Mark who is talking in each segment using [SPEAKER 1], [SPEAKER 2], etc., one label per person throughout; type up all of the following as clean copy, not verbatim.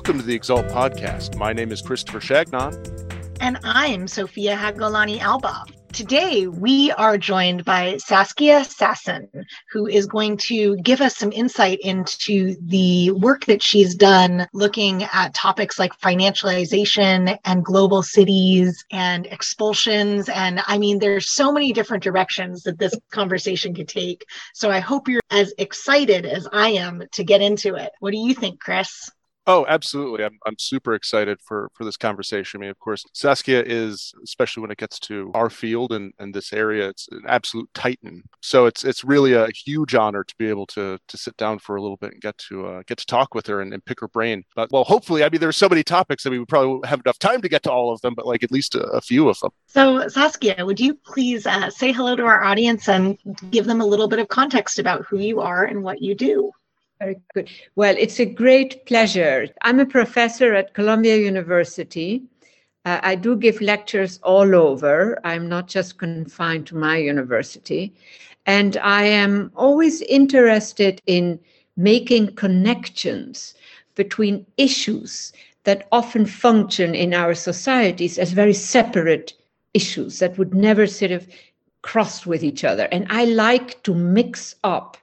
[SPEAKER 1] Welcome to the Exalt podcast. My name is Christopher Chagnon.
[SPEAKER 2] And I'm Sophia Hagolani Alba. Today, we are joined by Saskia Sassen, who is going to give us some insight into the work that she's done looking at topics like financialization and global cities and expulsions. And I mean, there's so many different directions that this conversation could take. So I hope you're as excited as I am to get into it. What do you think, Chris?
[SPEAKER 1] Oh, absolutely. I'm super excited for this conversation. I mean, of course, Saskia is, especially when it gets to our field and this area, it's an absolute titan. So it's really a huge honor to be able to sit down for a little bit and get to talk with her and pick her brain. But well, hopefully, I mean, there's so many topics that we would probably won't have enough time to get to all of them, but like at least a few of them.
[SPEAKER 2] So Saskia, would you please say hello to our audience and give them a little bit of context about who you are and what you do?
[SPEAKER 3] Very good. Well, it's a great pleasure. I'm a professor at Columbia University. I do give lectures all over. I'm not just confined to my university. And I am always interested in making connections between issues that often function in our societies as very separate issues that would never sort of cross with each other. And I like to mix up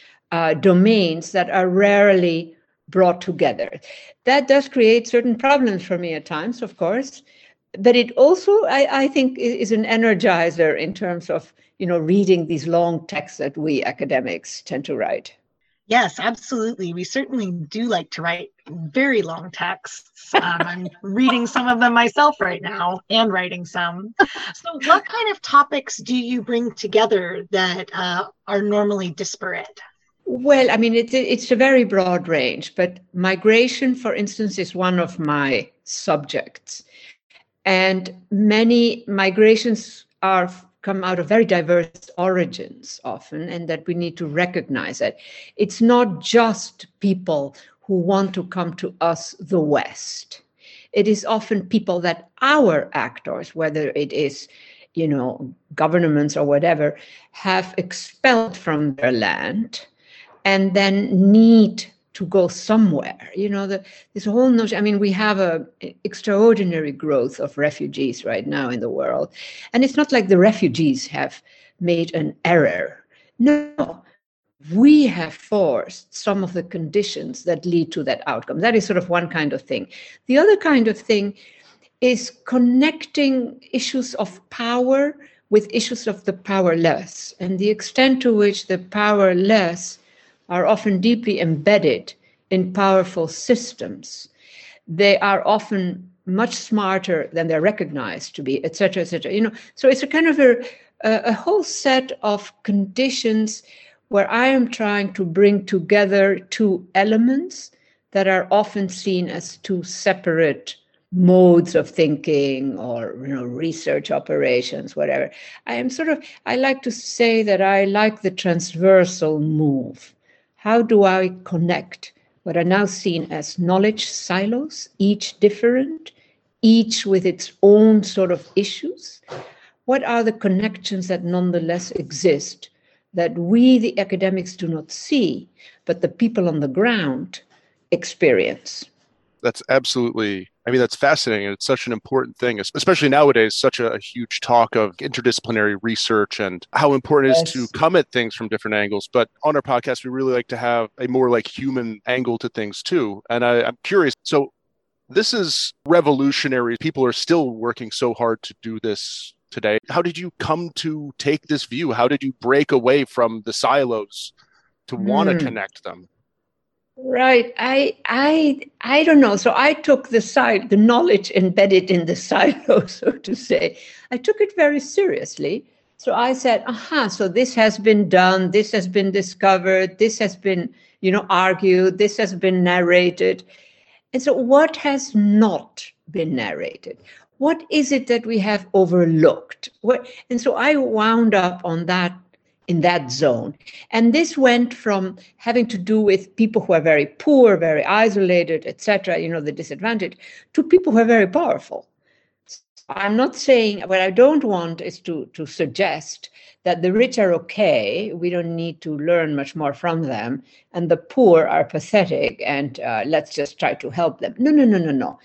[SPEAKER 3] domains that are rarely brought together. That does create certain problems for me at times, of course, but it also, I think, is an energizer in terms of, reading these long texts that we academics tend to write.
[SPEAKER 2] Yes, absolutely. We certainly do like to write very long texts. I'm reading some of them myself right now and writing some. So what kind of topics do you bring together that are normally disparate?
[SPEAKER 3] Well, I mean, it's a very broad range, but migration, for instance, is one of my subjects. And many migrations come out of very diverse origins often, and that we need to recognize that. It's not just people who want to come to us, the West. It is often people that our actors, whether it is governments or whatever, have expelled from their land and then need to go somewhere. This whole notion, I mean, we have an extraordinary growth of refugees right now in the world. And it's not like the refugees have made an error. No, we have forced some of the conditions that lead to that outcome. That is sort of one kind of thing. The other kind of thing is connecting issues of power with issues of the powerless, and the extent to which the powerless are often deeply embedded in powerful systems. They are often much smarter than they're recognized to be, et cetera, et cetera. So it's a kind of a whole set of conditions where I am trying to bring together two elements that are often seen as two separate modes of thinking or research operations, whatever. I like to say that I like the transversal move. How do I connect what are now seen as knowledge silos, each different, each with its own sort of issues? What are the connections that nonetheless exist that we, the academics, do not see, but the people on the ground experience?
[SPEAKER 1] That's absolutely, that's fascinating. It's such an important thing, especially nowadays, such a huge talk of interdisciplinary research and how important it is to come at things from different angles. But on our podcast, we really like to have a more like human angle to things too. And I'm curious, so this is revolutionary. People are still working so hard to do this today. How did you come to take this view? How did you break away from the silos to want to connect them?
[SPEAKER 3] Right. I don't know. So I took the knowledge embedded in the silo, so to say. I took it very seriously. So I said, so this has been done, this has been discovered, this has been, argued, this has been narrated. And so what has not been narrated? What is it that we have overlooked? And so I wound up on that, in that zone. And this went from having to do with people who are very poor, very isolated, etc., the disadvantaged, to people who are very powerful. I'm not saying, what I don't want is to suggest that the rich are okay, we don't need to learn much more from them, and the poor are pathetic, and let's just try to help them. No, no, no, no, no.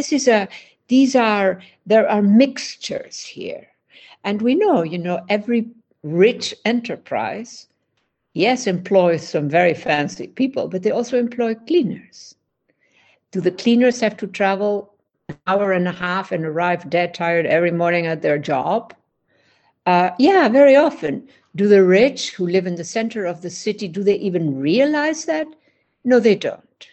[SPEAKER 3] There are mixtures here. And we know, every rich enterprise, yes, employs some very fancy people, but they also employ cleaners. Do the cleaners have to travel an hour and a half and arrive dead tired every morning at their job? Yeah, very often. Do the rich who live in the center of the city, do they even realize that? No, they don't.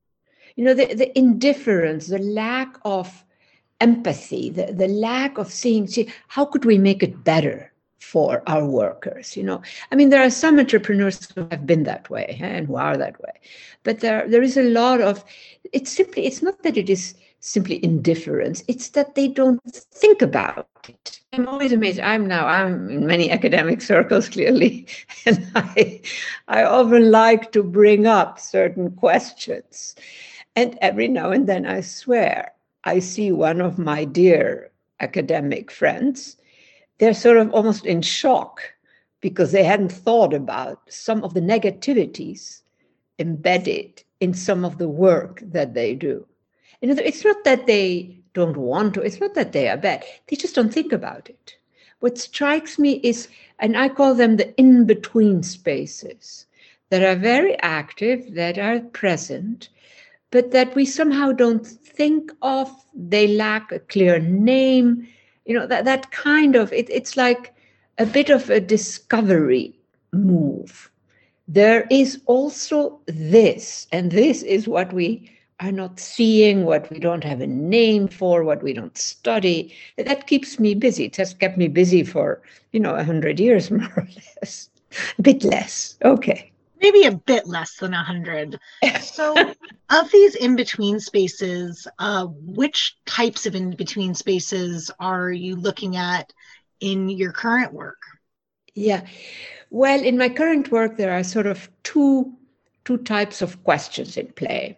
[SPEAKER 3] The indifference, the lack of empathy, the lack of seeing, how could we make it better for our workers? There are some entrepreneurs who have been that way and who are that way, but there is a lot of, it's not that it is simply indifference, it's that they don't think about it. I'm always amazed. I'm in many academic circles, clearly, and I often like to bring up certain questions. And every now and then, I swear, I see one of my dear academic friends, they're sort of almost in shock because they hadn't thought about some of the negativities embedded in some of the work that they do. It's not that they don't want to, it's not that they are bad, they just don't think about it. What strikes me is, and I call them the in-between spaces, that are very active, that are present, but that we somehow don't think of. They lack a clear name. That kind of, it's like a bit of a discovery move. There is also this, and this is what we are not seeing, what we don't have a name for, what we don't study. That keeps me busy. It has kept me busy for, 100 years, more or less. A bit less. Okay.
[SPEAKER 2] Maybe a bit less than 100. So of these in-between spaces, which types of in-between spaces are you looking at in your current work?
[SPEAKER 3] Yeah. Well, in my current work, there are sort of two types of questions in play.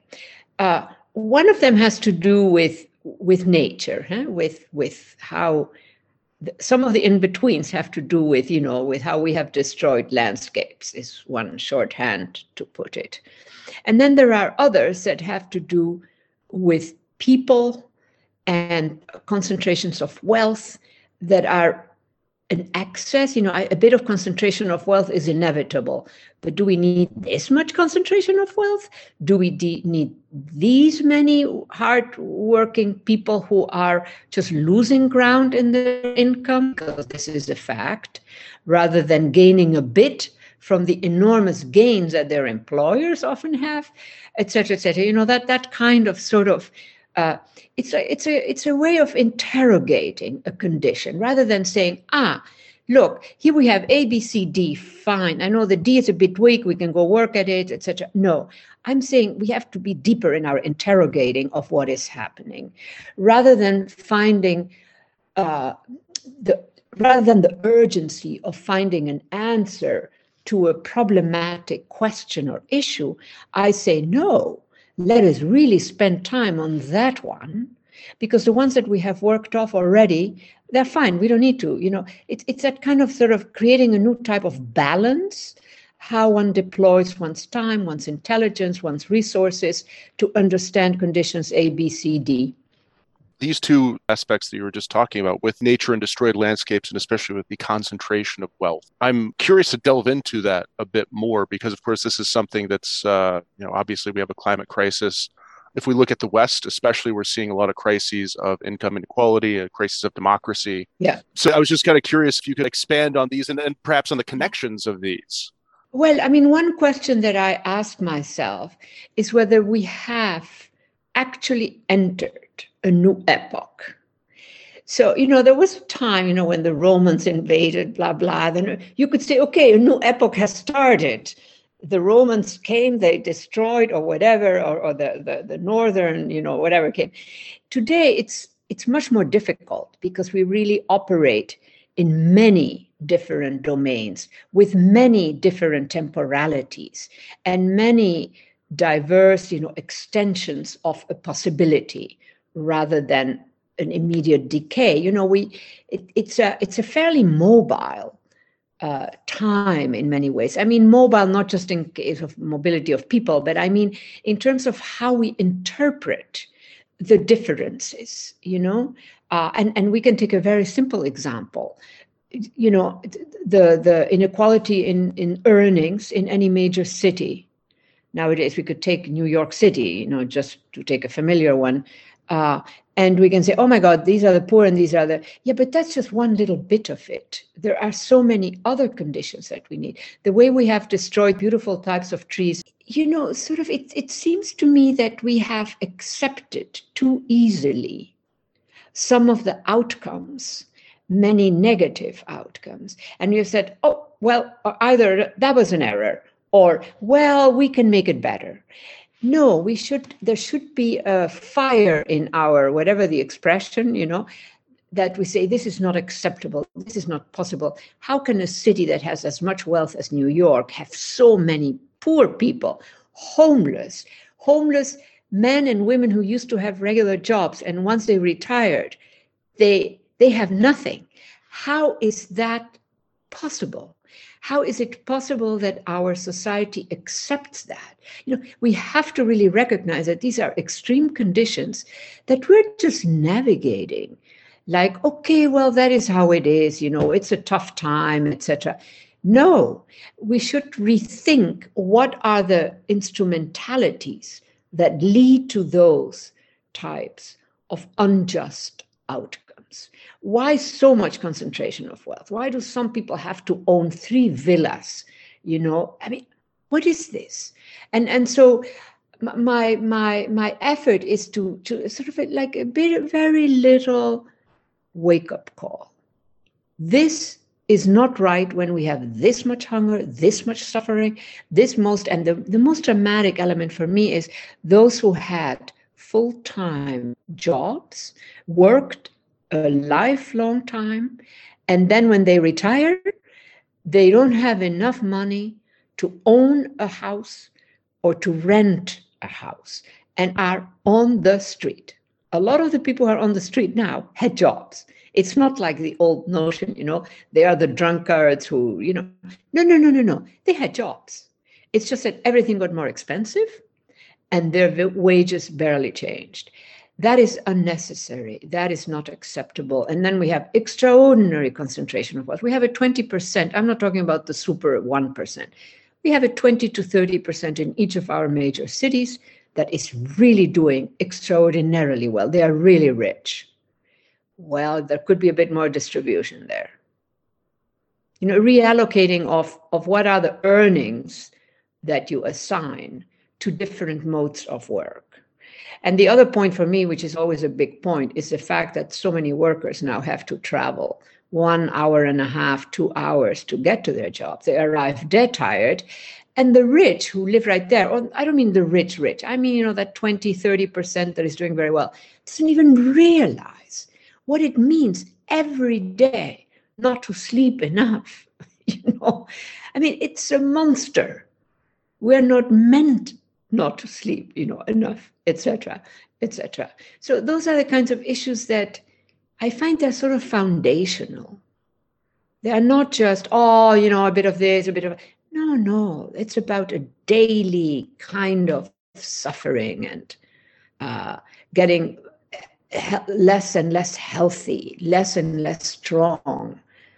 [SPEAKER 3] One of them has to do with nature, with how some of the in-betweens have to do with, with how we have destroyed landscapes, is one shorthand to put it. And then there are others that have to do with people and concentrations of wealth that are an excess. A bit of concentration of wealth is inevitable, but do we need this much concentration of wealth? Do we need these many hardworking people who are just losing ground in their income, because this is a fact, rather than gaining a bit from the enormous gains that their employers often have, et cetera, et cetera? That kind of sort of, it's a way of interrogating a condition rather than saying, look, here we have A, B, C, D, fine. I know the D is a bit weak, we can go work at it, etc. No, I'm saying we have to be deeper in our interrogating of what is happening, rather than finding rather than the urgency of finding an answer to a problematic question or issue. I say, no, let us really spend time on that one, because the ones that we have worked off already, they're fine. We don't need to, it's that kind of sort of creating a new type of balance, how one deploys one's time, one's intelligence, one's resources to understand conditions A, B, C, D.
[SPEAKER 1] These two aspects that you were just talking about with nature and destroyed landscapes, and especially with the concentration of wealth, I'm curious to delve into that a bit more, because of course this is something that's, obviously we have a climate crisis. If we look at the West, especially, we're seeing a lot of crises of income inequality, a crisis of democracy.
[SPEAKER 3] Yeah.
[SPEAKER 1] So I was just kind of curious if you could expand on these and perhaps on the connections of these.
[SPEAKER 3] Well, one question that I ask myself is whether we have actually entered a new epoch. So, there was a time, when the Romans invaded, blah, blah, then you could say, okay, a new epoch has started. The Romans came, they destroyed or whatever, or the northern, whatever came. Today, it's much more difficult because we really operate in many different domains with many different temporalities and many diverse, extensions of a possibility rather than an immediate decay. It's a fairly mobile time in many ways. I mean, mobile not just in case of mobility of people, but I mean in terms of how we interpret the differences. And we can take a very simple example. The inequality in earnings in any major city. Nowadays, we could take New York City, just to take a familiar one. And we can say, oh my God, these are the poor and these are the... Yeah, but that's just one little bit of it. There are so many other conditions that we need. The way we have destroyed beautiful types of trees, it seems to me that we have accepted too easily some of the outcomes, many negative outcomes. And we have said, oh, well, either that was an error, or, well, we can make it better. No, there should be a fire in our, whatever the expression, that we say, this is not acceptable. This is not possible. How can a city that has as much wealth as New York have so many poor people, homeless men and women who used to have regular jobs, and once they retired, they have nothing? How is that possible? How is it possible that our society accepts that? We have to really recognize that these are extreme conditions that we're just navigating. Like, okay, well, that is how it is, it's a tough time, etc. No, we should rethink what are the instrumentalities that lead to those types of unjust outcomes. Why so much concentration of wealth? Why do some people have to own 3 villas? I mean, what is this? And so my effort is to sort of like a bit, very little wake-up call. This is not right when we have this much hunger, this much suffering, and the most dramatic element for me is those who had full-time jobs, worked a lifelong time, and then when they retire, they don't have enough money to own a house or to rent a house and are on the street. A lot of the people who are on the street now had jobs. It's not like the old notion, they are the drunkards who, No. They had jobs. It's just that everything got more expensive and their wages barely changed. That is unnecessary. That is not acceptable. And then we have extraordinary concentration of wealth. We have a 20%. I'm not talking about the super 1%. We have a 20 to 30% in each of our major cities that is really doing extraordinarily well. They are really rich. Well, there could be a bit more distribution there. Reallocating of what are the earnings that you assign to different modes of work. And the other point for me, which is always a big point, is the fact that so many workers now have to travel 1 hour and a half, 2 hours to get to their jobs. They arrive dead tired. And the rich who live right there, or I don't mean the rich, I mean, that 20, 30% that is doing very well, doesn't even realize what it means every day not to sleep enough. I mean, it's a monster. We're not meant not to sleep, enough, etc., etc. So those are the kinds of issues that I find they're sort of foundational. They are not just, a bit of this, a bit of... No, it's about a daily kind of suffering and getting less and less healthy, less and less strong.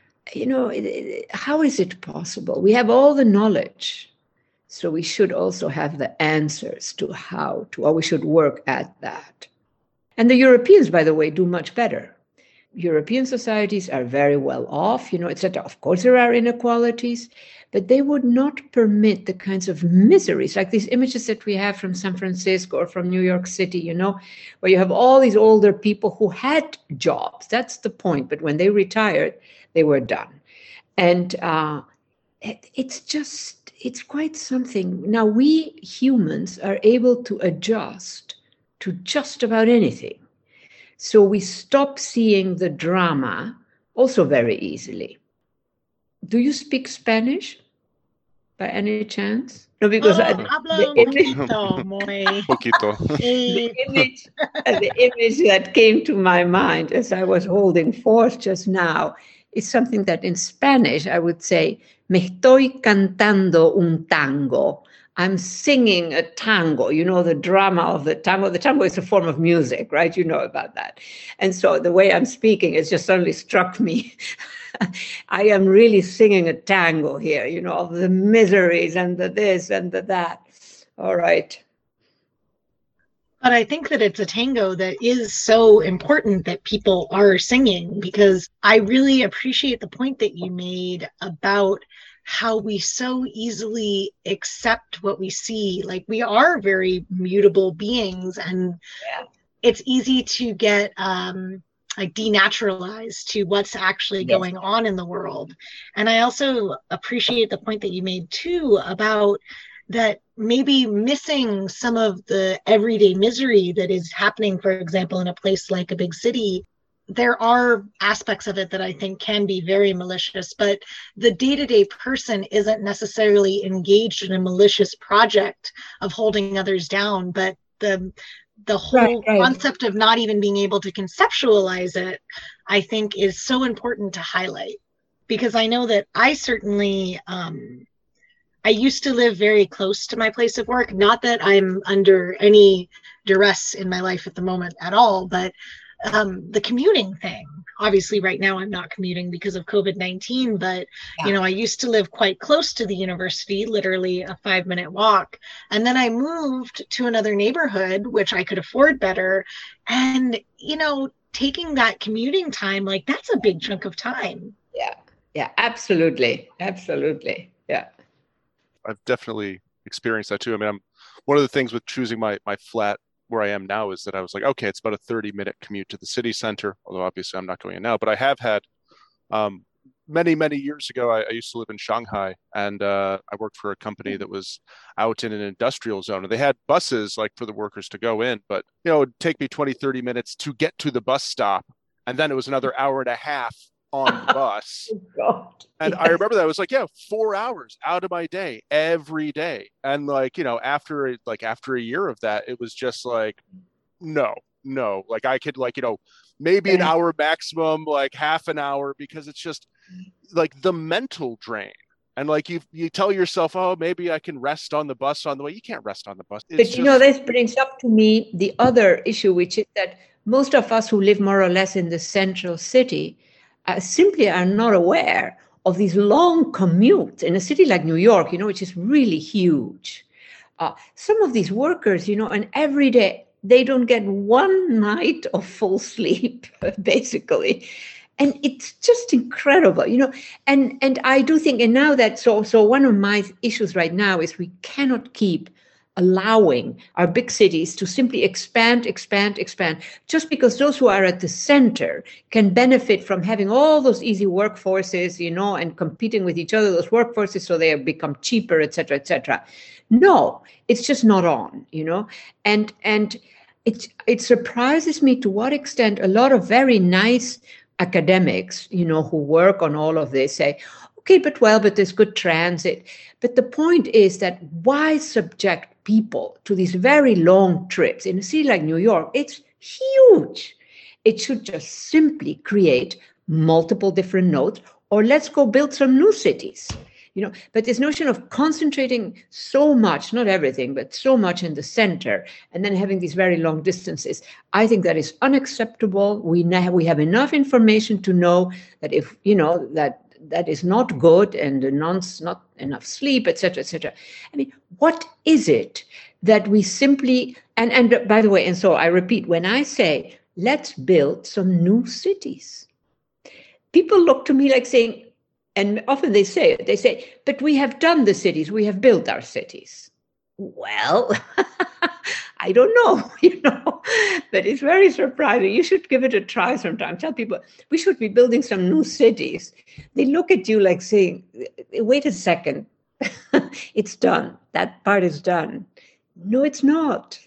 [SPEAKER 3] How is it possible? We have all the knowledge. So we should also have the answers to how to, or we should work at that. And the Europeans, by the way, do much better. European societies are very well off, etc. Of course, there are inequalities, but they would not permit the kinds of miseries, like these images that we have from San Francisco or from New York City, where you have all these older people who had jobs. That's the point. But when they retired, they were done. And it's quite something. Now, we humans are able to adjust to just about anything. So we stop seeing the drama also very easily. Do you speak Spanish? by any chance? No, because
[SPEAKER 2] habla un poquito, muy.
[SPEAKER 1] Poquito.
[SPEAKER 3] The image that came to my mind as I was holding forth just now is something that in Spanish I would say, me estoy cantando un tango. I'm singing a tango, you know, the drama of the tango. The tango is a form of music, right? You know about that. And so the way I'm speaking, it just suddenly struck me. I am really singing a tango here, you know, of the miseries and the this and the that. All right.
[SPEAKER 2] But I think that it's a tango that is so important that people are singing, because I really appreciate the point that you made about how we so easily accept what we see. Like, we are very mutable beings, and it's easy to get like denaturalized to what's actually going on in the world. And I also appreciate the point that you made too about that maybe missing some of the everyday misery that is happening, for example, in a place like a big city. There are aspects of it that I think can be very malicious, but the day-to-day person isn't necessarily engaged in a malicious project of holding others down, but the whole concept of not even being able to conceptualize it, I think, is so important to highlight. Because I know that I certainly, I used to live very close to my place of work. Not that I'm under any duress in my life at the moment at all, but the commuting thing. Obviously, right now I'm not commuting because of COVID-19, but you know, I used to live quite close to the university, literally a 5-minute walk. And then I moved to another neighborhood, which I could afford better. And, you know, taking that commuting time, like, that's a big chunk of time.
[SPEAKER 3] Yeah, absolutely. Absolutely. Yeah.
[SPEAKER 1] I've definitely experienced that too. I mean, one of the things with choosing my flat where I am now is that I was like, okay, it's about a 30-minute commute to the city center, although obviously I'm not going in now, but I have had many years ago, I used to live in Shanghai, and I worked for a company that was out in an industrial zone, and they had buses like for the workers to go in, but you know, it'd take me 20-30 minutes to get to the bus stop, and then it was another hour and a half on the bus. And I remember that I was like, 4 hours out of my day every day. And like, you know, after a year of that, it was just like, no, like I could, like, you know, maybe an hour maximum, like half an hour, because it's just like the mental drain. And like you tell yourself, oh, maybe I can rest on the bus on the way. You can't rest on the bus.
[SPEAKER 3] But you know, this brings up to me the other issue, which is that most of us who live more or less in the central city simply are not aware of these long commutes in a city like New York, you know, which is really huge. Some of these workers, you know, and every day they don't get one night of full sleep, basically. And it's just incredible, you know, and I do think, and now that, so one of my issues right now is we cannot keep allowing our big cities to simply expand, just because those who are at the center can benefit from having all those easy workforces, you know, and competing with each other, those workforces, so they have become cheaper, et cetera. No, it's just not on, you know, and it surprises me to what extent a lot of very nice academics, you know, who work on all of this say, okay, but there's good transit. But the point is that why subject people to these very long trips in a city like New York? It's huge. It should just simply create multiple different nodes, or let's go build some new cities. You know, but this notion of concentrating so much, not everything, but so much in the center, and then having these very long distances, I think that is unacceptable. We have enough information to know that if, you know, that is not good, and not enough sleep, et cetera. I mean, what is it that we simply, and by the way, and so I repeat, when I say, let's build some new cities, people look to me like saying, and often they say, but we have done the cities, we have built our cities. Well, I don't know, you know, but it's very surprising. You should give it a try sometime. Tell people, we should be building some new cities. They look at you like saying, wait a second, it's done. That part is done. No, it's not.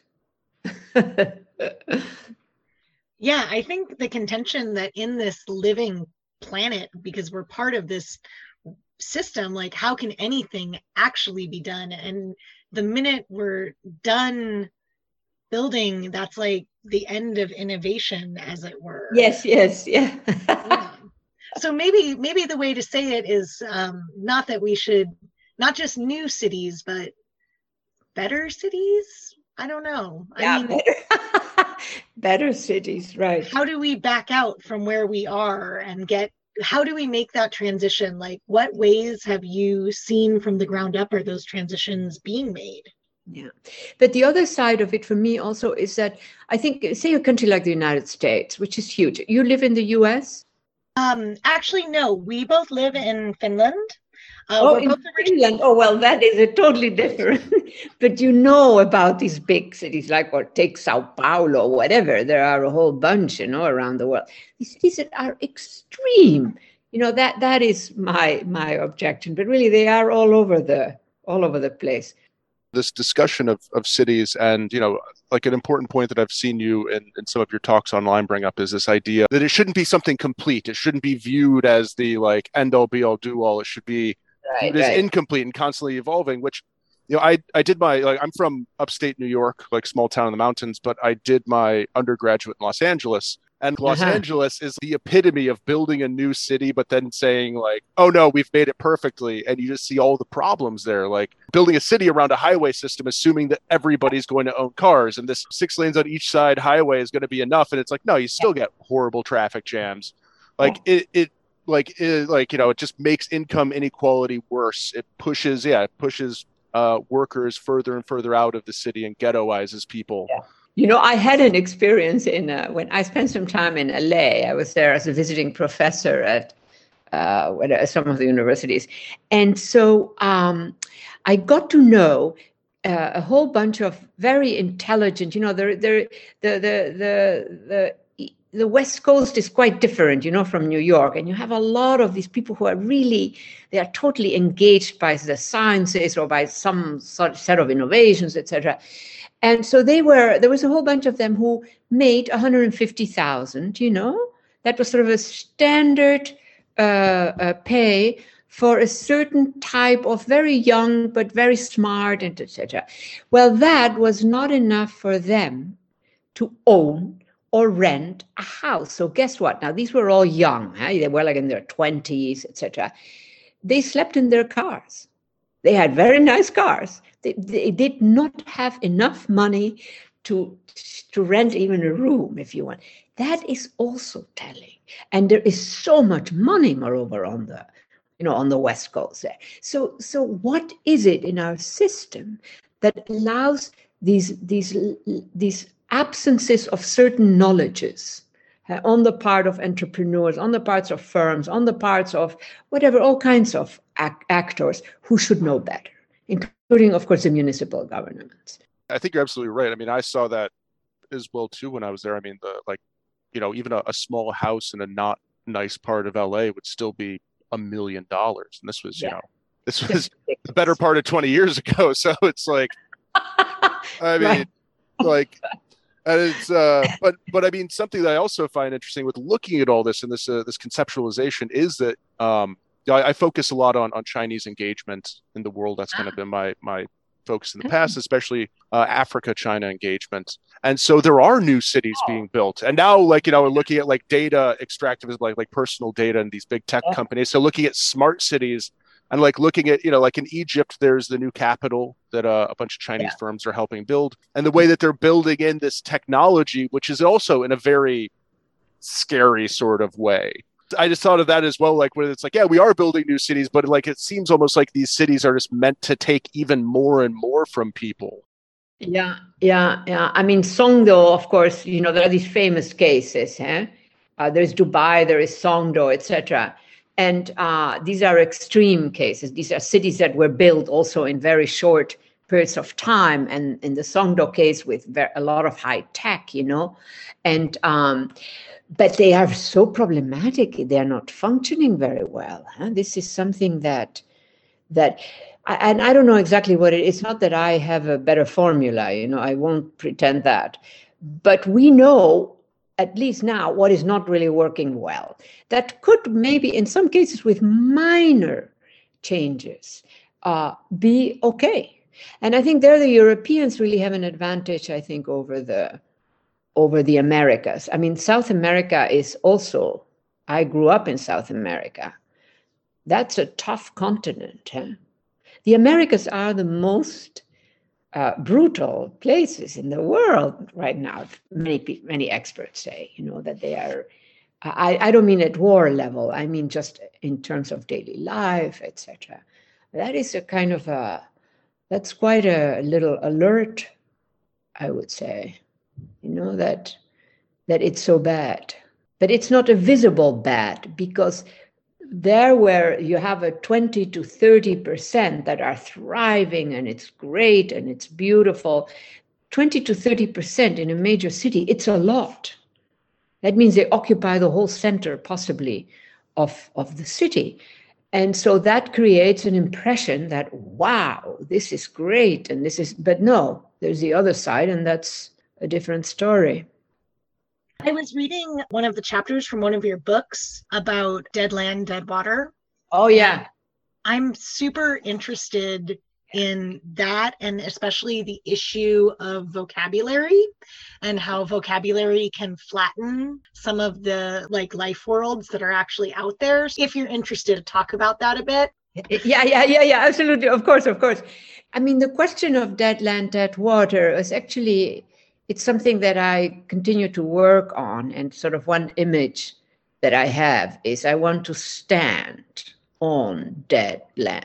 [SPEAKER 2] Yeah, I think the contention that in this living planet, because we're part of this system, like how can anything actually be done? And the minute we're done building, that's like the end of innovation, as it were.
[SPEAKER 3] Yes, yeah.
[SPEAKER 2] Yeah. So maybe the way to say it is not that we should, not just new cities, but better cities. I don't know.
[SPEAKER 3] Yeah, better cities, right?
[SPEAKER 2] How do we back out from where we are and how do we make that transition? Like, what ways have you seen from the ground up are those transitions being made?
[SPEAKER 3] Yeah. But the other side of it for me also is that I think, say a country like the United States, which is huge. You live in the US?
[SPEAKER 2] Actually, no. We both live in Finland.
[SPEAKER 3] In Finland. Oh, well, that is a totally different. But you know about these big cities, like, or take Sao Paulo, whatever. There are a whole bunch, around the world. These cities that are extreme. That is my objection. But really, they are all over the place.
[SPEAKER 1] This discussion of cities and, like an important point that I've seen you in some of your talks online bring up is this idea that it shouldn't be something complete. It shouldn't be viewed as the like end all be all do all. It should be viewed as incomplete and constantly evolving, which, I did I'm from upstate New York, like small town in the mountains, but I did my undergraduate in Los Angeles. And Los Angeles is the epitome of building a new city, but then saying like, oh no, we've made it perfectly. And you just see all the problems there, like building a city around a highway system, assuming that everybody's going to own cars and this 6 lanes on each side highway is going to be enough. And it's like, no, you still get horrible traffic jams. Like it just makes income inequality worse. It pushes workers further and further out of the city and ghettoizes people.
[SPEAKER 3] Yeah. I had an experience when I spent some time in LA. I was there as a visiting professor at some of the universities. And so I got to know a whole bunch of very intelligent, the West Coast is quite different, from New York. And you have a lot of these people who are they are totally engaged by the sciences or by some sort of set of innovations, etc. And so there was a whole bunch of them who made 150,000, that was sort of a standard pay for a certain type of very young, but very smart, and etc. Well, that was not enough for them to own or rent a house. So guess what? Now, these were all young. They were like in their 20s, etc. They slept in their cars. They had very nice cars. They did not have enough money to rent even a room, if you want. That is also telling. And there is so much money, moreover, on the West Coast there. So what is it in our system that allows these absences of certain knowledges on the part of entrepreneurs, on the parts of firms, on the parts of whatever, all kinds of actors who should know better, including, of course, the municipal governments.
[SPEAKER 1] I think you're absolutely right. I mean, I saw that as well, too, when I was there. I mean, even a small house in a not nice part of LA would still be $1 million. And this was, this was the better part of 20 years ago. So it's like, I mean, like, and it's, but I mean, something that I also find interesting with looking at all this and this conceptualization is that, I focus a lot on Chinese engagement in the world. That's kind of been my focus in the past, especially Africa, China engagement. And so there are new cities being built. And now, we're looking at data extractivism, like personal data and these big tech companies. So looking at smart cities and looking at, like in Egypt, there's the new capital that a bunch of Chinese firms are helping build. And the way that they're building in this technology, which is also in a very scary sort of way. I just thought of that as well, when it's we are building new cities, but it seems almost like these cities are just meant to take even more and more from people.
[SPEAKER 3] Yeah. I mean, Songdo, of course, there are these famous cases. There's Dubai, there is Songdo, etc. And these are extreme cases. These are cities that were built also in very short periods of time. And in the Songdo case with a lot of high tech, and but they are so problematic. They are not functioning very well. This is something that and I don't know exactly what it is. It's not that I have a better formula, I won't pretend that. But we know, at least now, what is not really working well. That could maybe, in some cases, with minor changes, be okay. And I think there the Europeans really have an advantage, I think, over the Americas. I mean, South America is also, I grew up in South America. That's a tough continent. Huh? The Americas are the most brutal places in the world right now. Many experts say, that they are, I don't mean at war level, I mean just in terms of daily life, etc. That is a kind of that's quite a little alert, I would say, that it's so bad. But it's not a visible bad, because there where you have a 20 to 30% that are thriving and it's great and it's beautiful, 20 to 30% in a major city, it's a lot. That means they occupy the whole center, possibly, of the city. And so that creates an impression that, wow, this is great. And but no, there's the other side, and that's a different story.
[SPEAKER 2] I was reading one of the chapters from one of your books about dead land, dead water.
[SPEAKER 3] Oh, yeah.
[SPEAKER 2] I'm super interested in that, and especially the issue of vocabulary and how vocabulary can flatten some of the life worlds that are actually out there. If you're interested to talk about that a bit.
[SPEAKER 3] Yeah, absolutely. Of course. I mean, the question of dead land, dead water is actually, it's something that I continue to work on. And sort of one image that I have is I want to stand on dead land.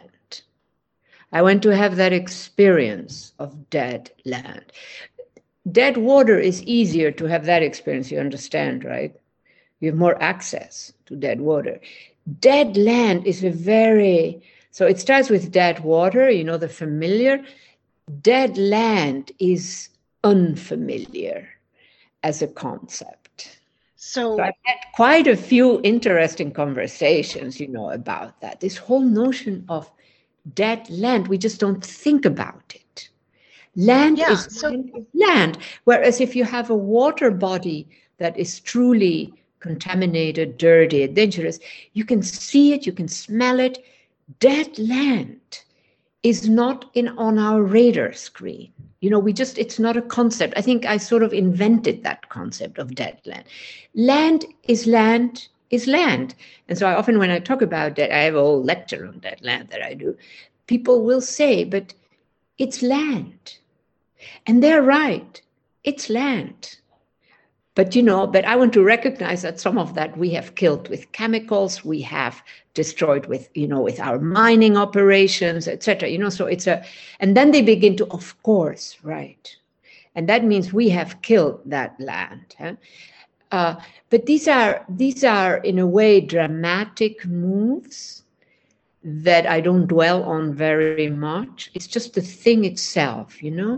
[SPEAKER 3] I want to have that experience of dead land. Dead water is easier to have that experience, you understand, right? You have more access to dead water. Dead land is so it starts with dead water, the familiar. Dead land is unfamiliar as a concept. So I've had quite a few interesting conversations, about that. This whole notion of dead land, we just don't think about it. Land is land. Whereas if you have a water body that is truly contaminated, dirty, dangerous, you can see it, you can smell it. Dead land is not on our radar screen. It's not a concept. I think I sort of invented that concept of dead land. Land is land is land. And so I often, when I talk about that, I have a whole lecture on dead land that I do. People will say, but it's land. And they're right. It's land. But, but I want to recognize that some of that we have killed with chemicals, we have destroyed with, with our mining operations, etc. So and then they begin to, of course, right. And that means we have killed that land. Huh? But these are in a way dramatic moves that I don't dwell on very much. It's just the thing itself,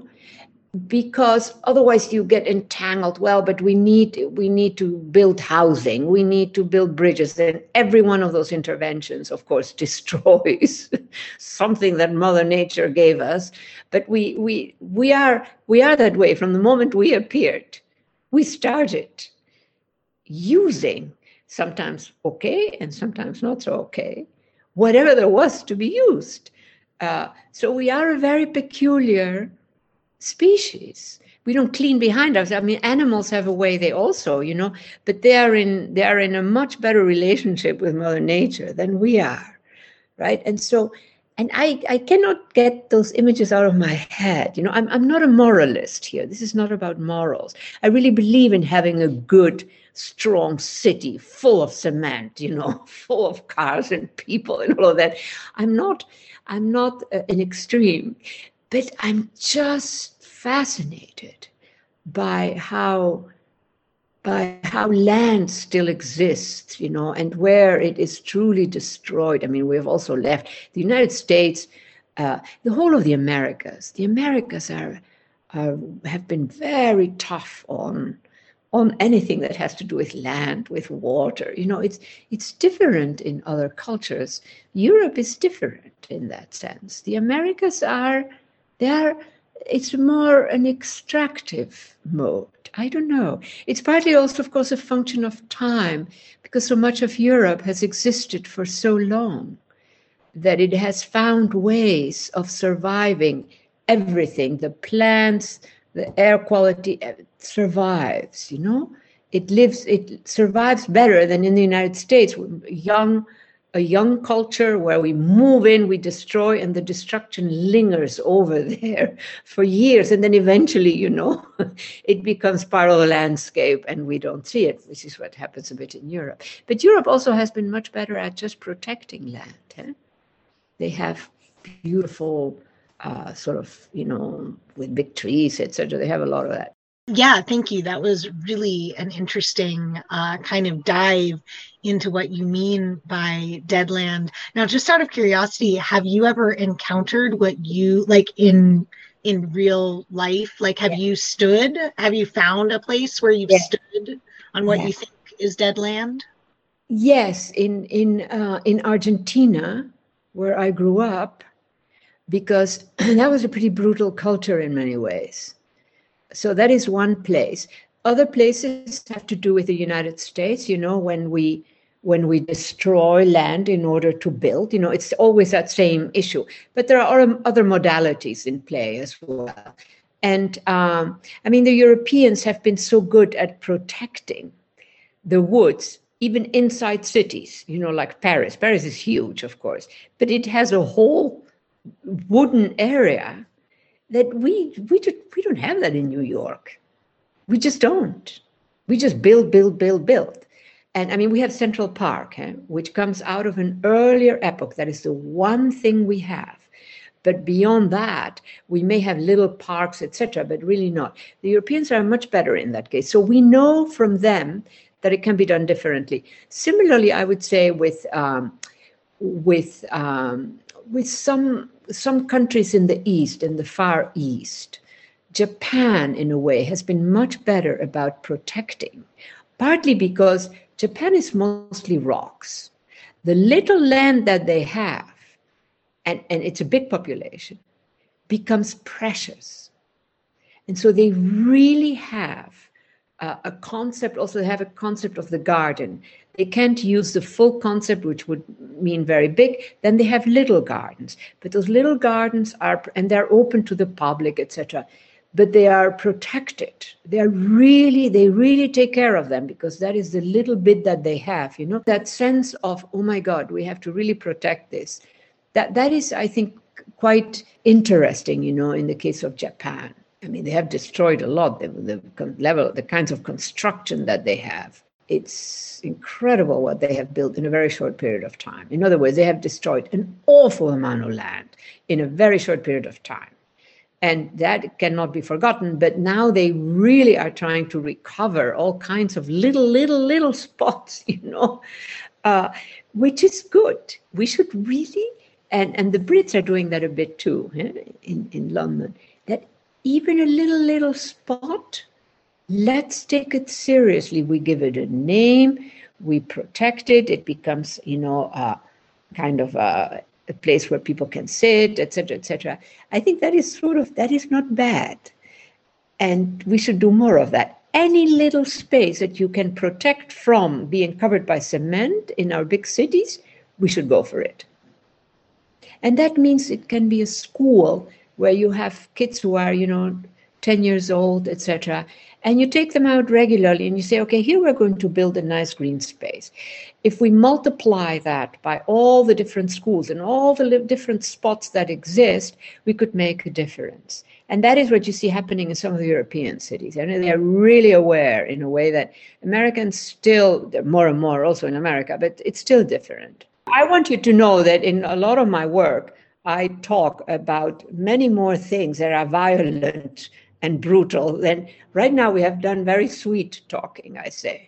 [SPEAKER 3] because otherwise you get entangled. Well, but we need to build housing, we need to build bridges. Then every one of those interventions, of course, destroys something that Mother Nature gave us. But we are that way from the moment we appeared. We started using, sometimes okay and sometimes not so okay, whatever there was to be used. So we are a very peculiar species. We don't clean behind us. I mean, animals have a way, they also, but they are in a much better relationship with Mother Nature than we are, right? And so, and I cannot get those images out of my head. I'm not a moralist here. This is not about morals. I really believe in having a good, strong city full of cement, full of cars and people and all of that. I'm not an extreme, but I'm just fascinated by how land still exists, and where it is truly destroyed. I mean, we've also left the United States, the whole of the Americas. The Americas have been very tough on anything that has to do with land, with water. It's different in other cultures. Europe is different in that sense. The Americas it's more an extractive mode. I don't know. It's partly also, of course, a function of time, because so much of Europe has existed for so long that it has found ways of surviving everything. The plants, the air quality survives, it survives better than in the United States. A young culture where we move in, we destroy, and the destruction lingers over there for years. And then eventually, it becomes part of the landscape and we don't see it, which is what happens a bit in Europe. But Europe also has been much better at just protecting land. They have beautiful with big trees, etc. They have a lot of that.
[SPEAKER 2] Yeah, thank you. That was really an interesting kind of dive into what you mean by dead land. Now, just out of curiosity, have you ever encountered what you like in real life? Like, have you found a place where you've stood on what you think is dead land?
[SPEAKER 3] Yes, in Argentina, where I grew up, because that was a pretty brutal culture in many ways. So that is one place. Other places have to do with the United States, when we destroy land in order to build, it's always that same issue. But there are other modalities in play as well. And the Europeans have been so good at protecting the woods, even inside cities, like Paris. Paris is huge, of course, but it has a whole wooden area that we don't have that in New York. We just don't. We just build. And we have Central Park, which comes out of an earlier epoch. That is the one thing we have. But beyond that, we may have little parks, etc., but really not. The Europeans are much better in that case. So we know from them that it can be done differently. Similarly, I would say with some countries in the East, in the Far East, Japan, in a way, has been much better about protecting, partly because Japan is mostly rocks. The little land that they have, and it's a big population, becomes precious. And so they really have a concept, also they have a concept of the garden. They can't use the full concept, which would mean very big. Then they have little gardens. But those little gardens they're open to the public, etc. But they are protected. They really take care of them because that is the little bit that they have, that sense of, oh my God, we have to really protect this. That is, I think, quite interesting, in the case of Japan. They have destroyed a lot, the kinds of construction that they have. It's incredible what they have built in a very short period of time. In other words, they have destroyed an awful amount of land in a very short period of time. And that cannot be forgotten. But now they really are trying to recover all kinds of little spots, which is good. We should really, and the Brits are doing that a bit too, in London, that even a little spot, let's take it seriously. We give it a name, we protect it, it becomes, kind of a place where people can sit, etc., etc. I think that is not bad. And we should do more of that. Any little space that you can protect from being covered by cement in our big cities, we should go for it. And that means it can be a school where you have kids who are, 10 years old, etc. And you take them out regularly and you say, okay, here we're going to build a nice green space. If we multiply that by all the different schools and all the different spots that exist, we could make a difference. And that is what you see happening in some of the European cities. And they are really aware in a way that Americans still, more and more also in America, but it's still different. I want you to know that in a lot of my work, I talk about many more things that are violent and brutal than right now. We have done very sweet talking, I say.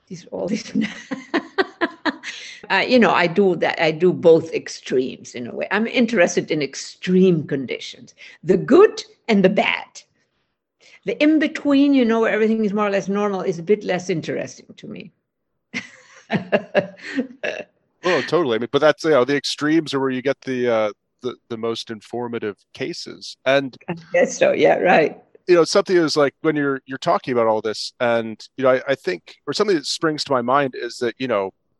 [SPEAKER 3] I do that. I do both extremes in a way. I'm interested in extreme conditions, the good and the bad. The in-between, where everything is more or less normal, is a bit less interesting to me.
[SPEAKER 1] Oh, totally. But that's, the extremes are where you get the most informative cases. And
[SPEAKER 3] I guess so. Yeah, right.
[SPEAKER 1] Something is like when you're talking about all this, and I think, or something that springs to my mind is that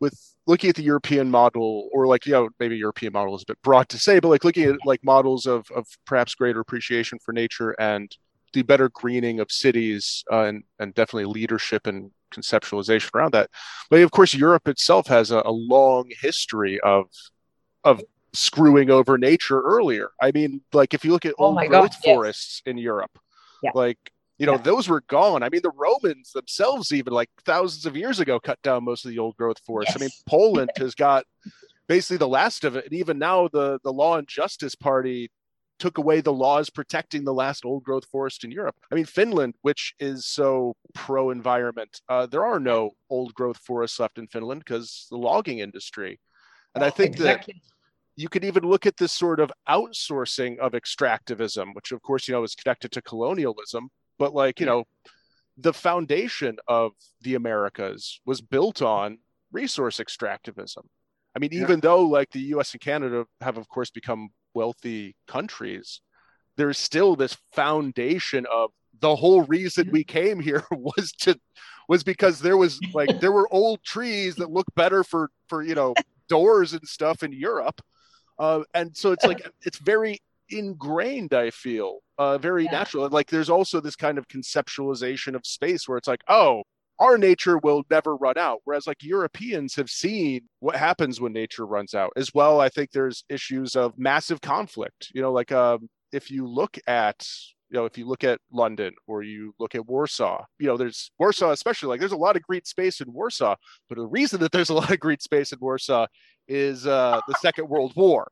[SPEAKER 1] with looking at the European model, or like, maybe European model is a bit broad to say, but like looking at like models of perhaps greater appreciation for nature and the better greening of cities, and definitely leadership and conceptualization around that. But of course, Europe itself has a long history of screwing over nature earlier. I mean, like if you look at old growth forests in Europe, like, those were gone. I mean, the Romans themselves, even like thousands of years ago, cut down most of the old growth forests. I mean, Poland has got basically the last of it. And even now the Law and Justice Party took away the laws protecting the last old growth forest in Europe. I mean, Finland, which is so pro-environment, there are no old growth forests left in Finland because the logging industry. And I think that you could even look at this sort of outsourcing of extractivism, which of course, is connected to colonialism. But like, the foundation of the Americas was built on resource extractivism. I mean, even though like the US and Canada have, of course, become wealthy countries, there's still this foundation of the whole reason we came here was because there were old trees that look better for doors and stuff in Europe. And so it's like, it's very ingrained, I feel, very natural. And like, there's also this kind of conceptualization of space where it's like, oh, our nature will never run out. Whereas like Europeans have seen what happens when nature runs out as well. I think there's issues of massive conflict, if you look at London or you look at Warsaw, there's Warsaw, especially, like there's a lot of green space in Warsaw, but the reason that there's a lot of green space in Warsaw is the Second World War.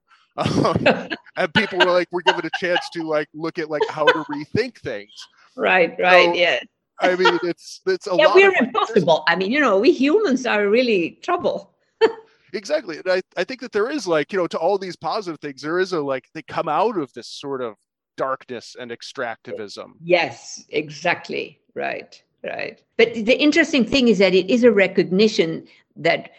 [SPEAKER 1] And people were given a chance to like look at like how to rethink things.
[SPEAKER 3] Right. So,
[SPEAKER 1] I mean, it's a lot.
[SPEAKER 3] We're impossible. I mean, we humans are really trouble.
[SPEAKER 1] Exactly. And I think that there is like, to all these positive things, there is they come out of this sort of darkness and extractivism.
[SPEAKER 3] Yes, exactly. Right. But the interesting thing is that it is a recognition that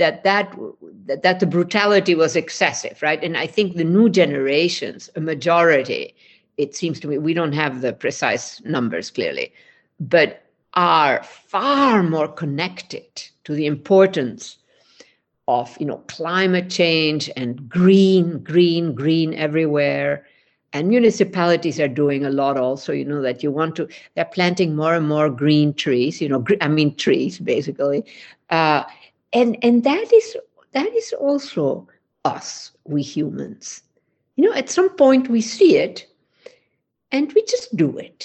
[SPEAKER 3] the brutality was excessive, right? And I think the new generations, a majority, it seems to me, we don't have the precise numbers clearly, but are far more connected to the importance of, climate change and green everywhere. And municipalities are doing a lot also, that they're planting more and more green trees, trees basically. And that is also us, we humans. At some point we see it and we just do it,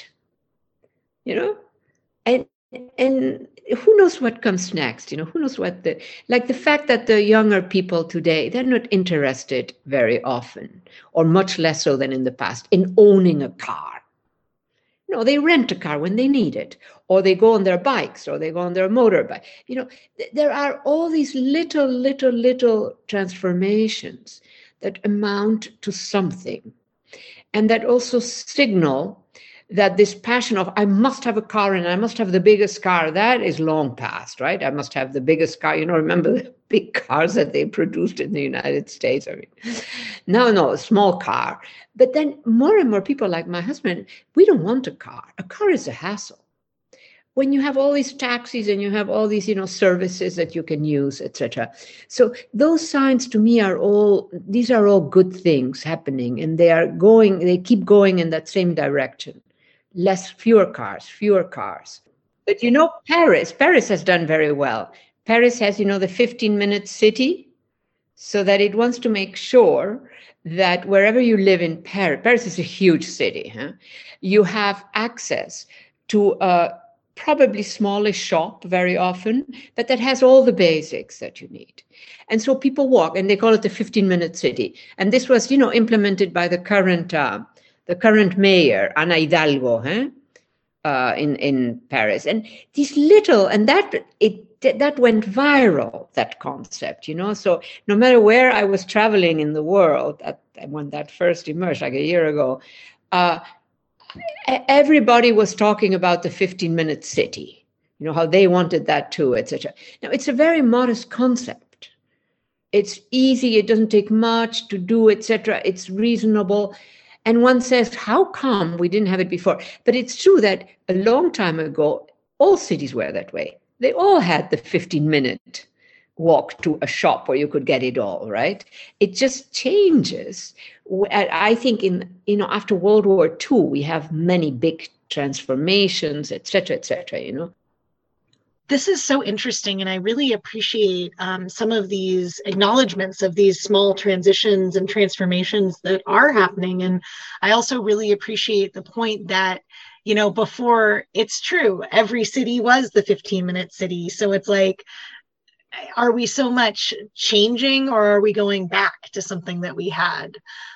[SPEAKER 3] and who knows what comes next, who knows what the fact that the younger people today, they're not interested very often, or much less so than in the past, in owning a car. They rent a car when they need it, or they go on their bikes, or they go on their motorbike. There are all these little transformations that amount to something, and that also signal that this passion of I must have a car and I must have the biggest car, that is long past, right? I must have the biggest car. Remember the big cars that they produced in the United States? I mean, no, a small car. But then more and more people like my husband, we don't want a car. A car is a hassle. When you have all these taxis and you have all these, services that you can use, etc. So those signs to me these are all good things happening, and they keep going in that same direction. Fewer cars. But Paris has done very well. Paris has, the 15-minute city, so that it wants to make sure that wherever you live in Paris is a huge city, you have access to a probably smallish shop very often, but that has all the basics that you need. And so people walk, and they call it the 15-minute city. And this was, implemented by the current mayor, Ana Hidalgo, in Paris. And that went viral, that concept, So no matter where I was traveling in the world, when that first emerged, like a year ago, everybody was talking about the 15-minute city, how they wanted that too, etc. Now, it's a very modest concept. It's easy. It doesn't take much to do, etc. It's reasonable. And one says, how come we didn't have it before? But it's true that a long time ago, all cities were that way. They all had the 15-minute walk to a shop where you could get it all, right? It just changes. I think after World War II, we have many big transformations, et cetera,
[SPEAKER 2] This is so interesting, and I really appreciate some of these acknowledgments of these small transitions and transformations that are happening. And I also really appreciate the point that, before, it's true, every city was the 15-minute city. So it's like, are we so much changing, or are we going back to something that we had?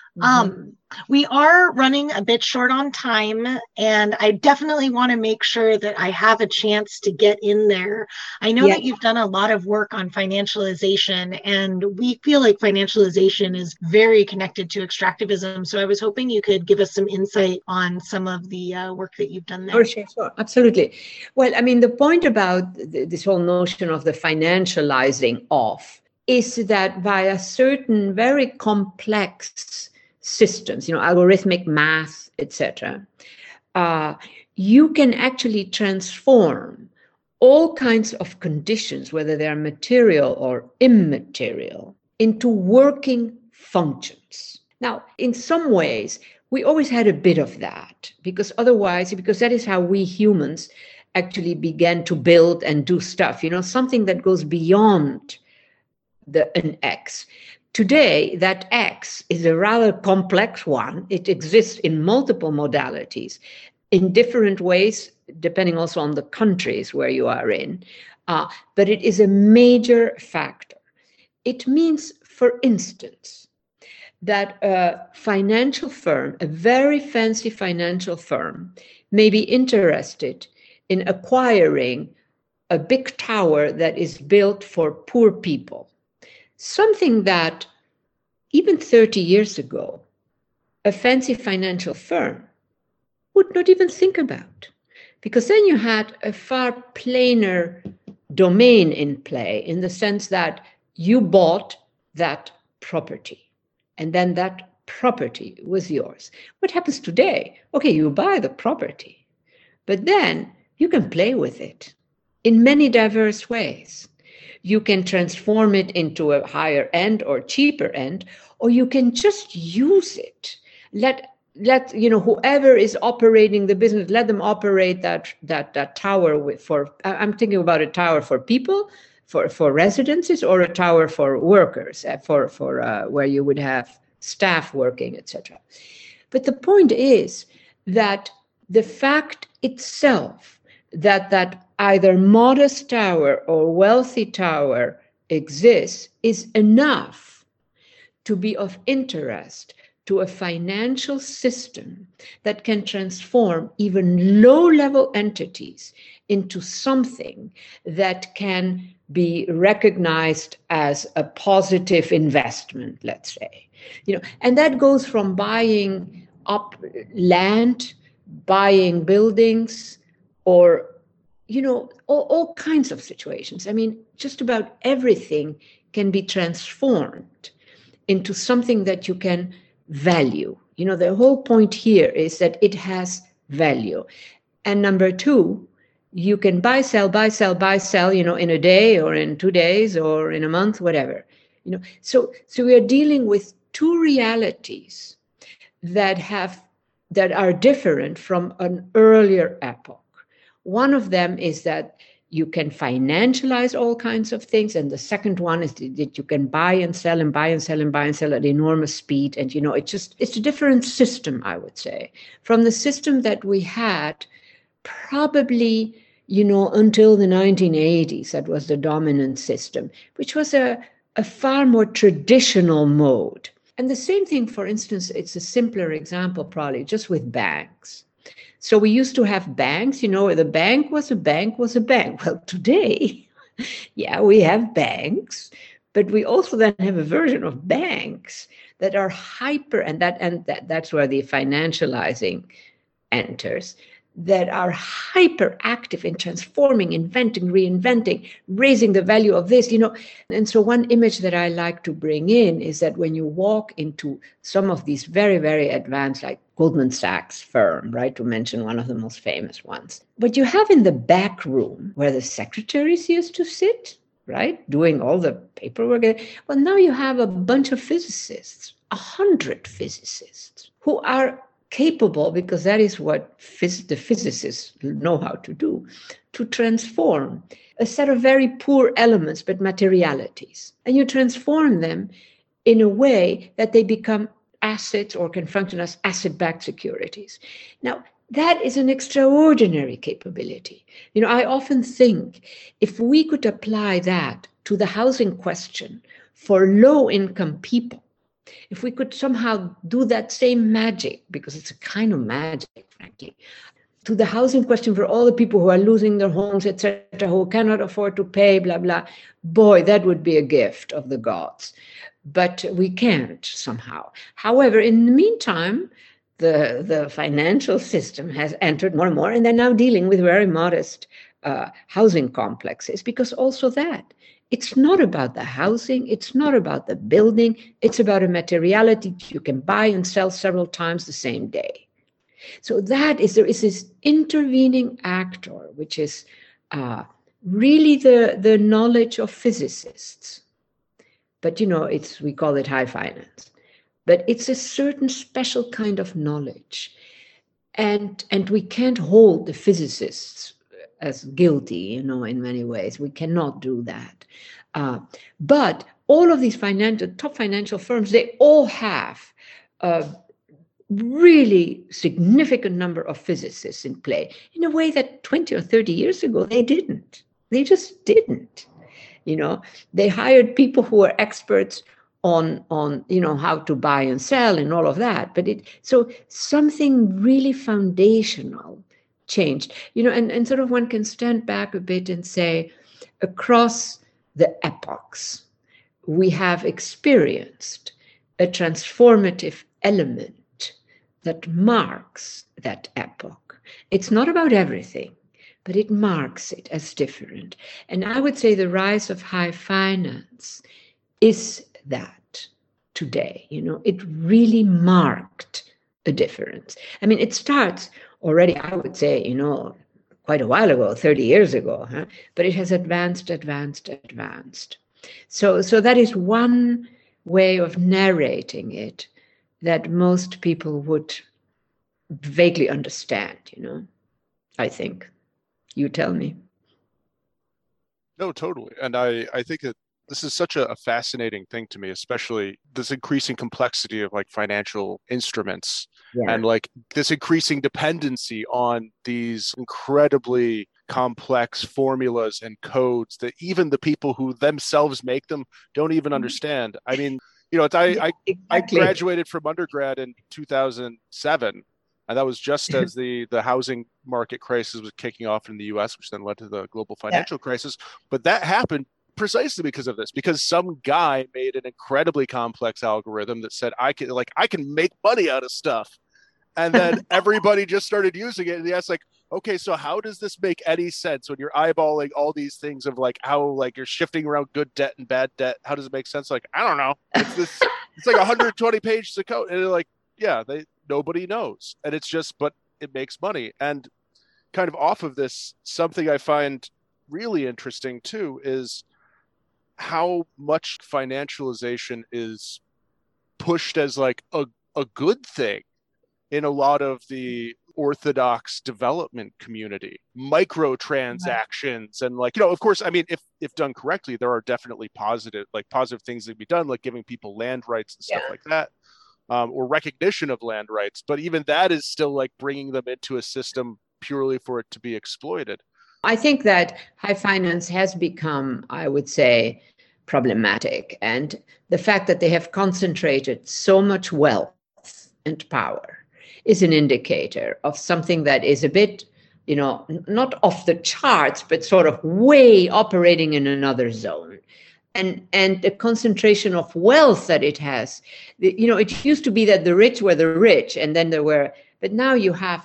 [SPEAKER 2] We are running a bit short on time, and I definitely want to make sure that I have a chance to get in there. I know that you've done a lot of work on financialization, and we feel like financialization is very connected to extractivism. So I was hoping you could give us some insight on some of the work that you've done there.
[SPEAKER 3] Oh, sure. Absolutely. Well, I mean, the point about this whole notion of the financializing of is that via certain very complex systems, algorithmic math, etc., you can actually transform all kinds of conditions, whether they are material or immaterial, into working functions. Now, in some ways, we always had a bit of that, because that is how we humans actually began to build and do stuff, something that goes beyond an X. Today, that X is a rather complex one. It exists in multiple modalities in different ways, depending also on the countries where you are in. But it is a major factor. It means, for instance, that a financial firm, a very fancy financial firm, may be interested in acquiring a big tower that is built for poor people. Something that even 30 years ago, a fancy financial firm would not even think about, because then you had a far plainer domain in play, in the sense that you bought that property and then that property was yours. What happens today? Okay, you buy the property, but then you can play with it in many diverse ways. You can transform it into a higher end or cheaper end, or you can just use it. Let whoever is operating the business, let them operate that tower I'm thinking about a tower for people, for residences, or a tower for workers, for where you would have staff working, etc. But the point is that the fact itself that either modest tower or wealthy tower exists is enough to be of interest to a financial system that can transform even low-level entities into something that can be recognized as a positive investment, let's say. And that goes from buying up land, buying buildings, or all kinds of situations. I mean, just about everything can be transformed into something that you can value. The whole point here is that it has value. And number two, you can buy, sell, in a day or in 2 days or in a month, whatever. So we are dealing with two realities that are different from an earlier epoch. One of them is that you can financialize all kinds of things. And the second one is that you can buy and sell and buy and sell and buy and sell at enormous speed. And, it's a different system, I would say, from the system that we had probably, until the 1980s. That was the dominant system, which was a far more traditional mode. And the same thing, for instance, it's a simpler example, probably just with banks. So we used to have banks, the bank was a bank. Well, today, we have banks, but we also then have a version of banks that are hyper, and that's where the financializing enters, that are hyperactive in transforming, inventing, reinventing, raising the value of this, And so one image that I like to bring in is that when you walk into some of these very, very advanced, like Goldman Sachs firm, right, to mention one of the most famous ones, what you have in the back room where the secretaries used to sit right? Doing all the paperwork. Well, now you have a bunch of physicists, 100 physicists who are capable, because that is what the physicists know how to do, to transform a set of very poor elements, but materialities. And you transform them in a way that they become assets or can function as asset-backed securities. Now, that is an extraordinary capability. I often think if we could apply that to the housing question for low-income people, if we could somehow do that same magic, because it's a kind of magic, frankly, to the housing question for all the people who are losing their homes, etc., who cannot afford to pay, blah, blah, boy, that would be a gift of the gods. But we can't somehow. However, in the meantime, the financial system has entered more and more, and they're now dealing with very modest housing complexes, because also that, it's not about the housing, it's not about the building, it's about a materiality you can buy and sell several times the same day. So there is this intervening actor, which is really the knowledge of physicists. But, we call it high finance. But it's a certain special kind of knowledge. And we can't hold the physicists as guilty, in many ways. We cannot do that. But all of these top financial firms, they all have a really significant number of physicists in play in a way that 20 or 30 years ago, they didn't. They just didn't. They hired people who were experts on how to buy and sell and all of that. But so something really foundational changed, and sort of one can stand back a bit and say, across the epochs, we have experienced a transformative element that marks that epoch. It's not about everything, but it marks it as different. And I would say the rise of high finance is that today. It really marked a difference. I mean, it starts already, I would say, quite a while ago, 30 years ago, but it has advanced. So that is one way of narrating it that most people would vaguely understand, I think. You tell me.
[SPEAKER 1] No, totally. And I think that this is such a fascinating thing to me, especially this increasing complexity of like financial instruments and like this increasing dependency on these incredibly complex formulas and codes that even the people who themselves make them don't even understand. I mean, I graduated from undergrad in 2007. And that was just as the housing market crisis was kicking off in the US, which then led to the global financial crisis. But that happened precisely because of this, because some guy made an incredibly complex algorithm that said, I can make money out of stuff. And then everybody just started using it. And that's like, okay, so how does this make any sense when you're eyeballing all these things of like how like you're shifting around good debt and bad debt? How does it make sense? Like, I don't know. It's like 120 pages of code. And they're like, yeah, nobody knows. And it's just, but it makes money. And kind of off of this, something I find really interesting too is how much financialization is pushed as like a good thing in a lot of the orthodox development community, microtransactions and like, of course, I mean, if done correctly, there are definitely positive things that can be done, like giving people land rights and stuff like that. Or recognition of land rights. But even that is still like bringing them into a system purely for it to be exploited.
[SPEAKER 3] I think that high finance has become, I would say, problematic. And the fact that they have concentrated so much wealth and power is an indicator of something that is a bit, not off the charts, but sort of way operating in another zone. And the concentration of wealth that it has, it used to be that the rich were the rich, and then but now you have,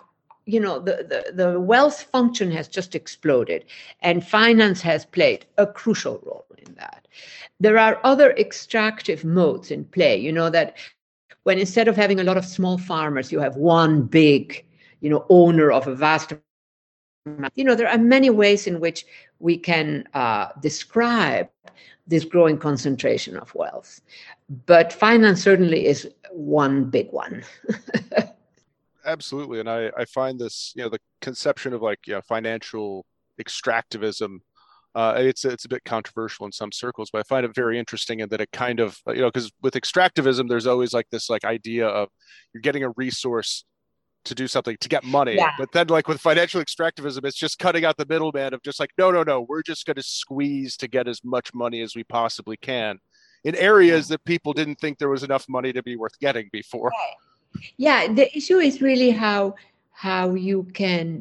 [SPEAKER 3] the wealth function has just exploded, and finance has played a crucial role in that. There are other extractive modes in play, that when instead of having a lot of small farmers, you have one big, owner of a vast There are many ways in which we can describe this growing concentration of wealth. But finance certainly is one big one.
[SPEAKER 1] Absolutely. And I find this, the conception of financial extractivism, it's a bit controversial in some circles, but I find it very interesting in that it kind of, because with extractivism, there's always this idea of you're getting a resource to do something to get money. Yeah. But then with financial extractivism, it's just cutting out the middleman of just no, we're just going to squeeze to get as much money as we possibly can in areas that people didn't think there was enough money to be worth getting before.
[SPEAKER 3] Right. Yeah, the issue is really how you can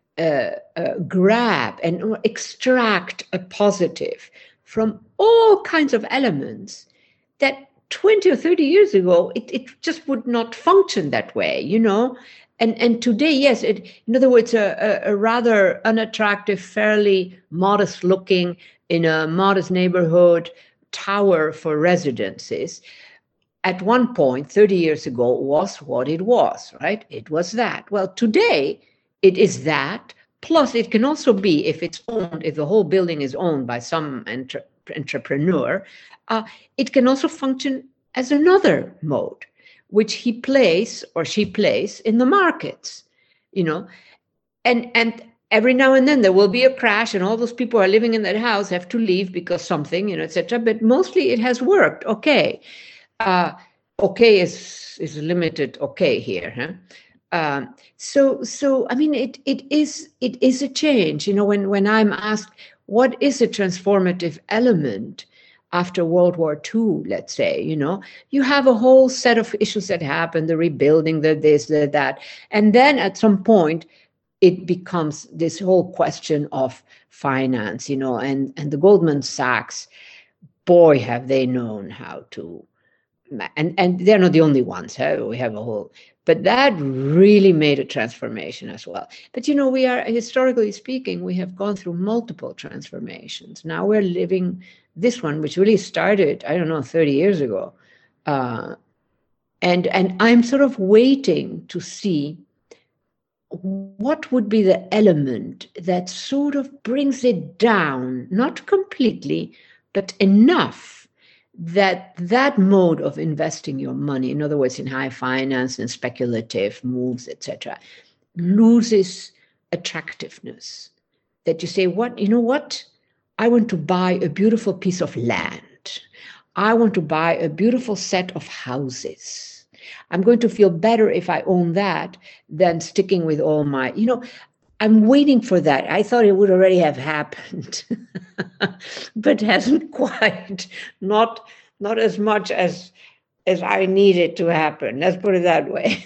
[SPEAKER 3] grab and extract a positive from all kinds of elements that 20 or 30 years ago, it just would not function that way, And today, yes, in other words, a rather unattractive, fairly modest looking, in a modest neighborhood, tower for residences, at one point, 30 years ago, was what it was, right? It was that. Well, today, it is that, plus it can also be, if the whole building is owned by some entrepreneur, it can also function as another mode, which he plays or she plays in the markets, and every now and then there will be a crash and all those people who are living in that house have to leave because something, etc. But mostly it has worked. Okay. Okay is limited. Okay here. Huh? So I mean, it is a change, when I'm asked what is a transformative element after World War II, let's say, you have a whole set of issues that happen, the rebuilding, the this, the that. And then at some point, it becomes this whole question of finance, and the Goldman Sachs, boy, have they known how to, and they're not the only ones. Huh? We have a whole, but that really made a transformation as well. But, we are, historically speaking, we have gone through multiple transformations. Now we're living this one, which really started, 30 years ago. And I'm sort of waiting to see what would be the element that sort of brings it down, not completely, but enough that mode of investing your money, in other words, in high finance and speculative moves, etc., loses attractiveness. That you say, what? I want to buy a beautiful piece of land. I want to buy a beautiful set of houses. I'm going to feel better if I own that than sticking with all my, I'm waiting for that. I thought it would already have happened, but hasn't quite, not as much as I need it to happen. Let's put it that way.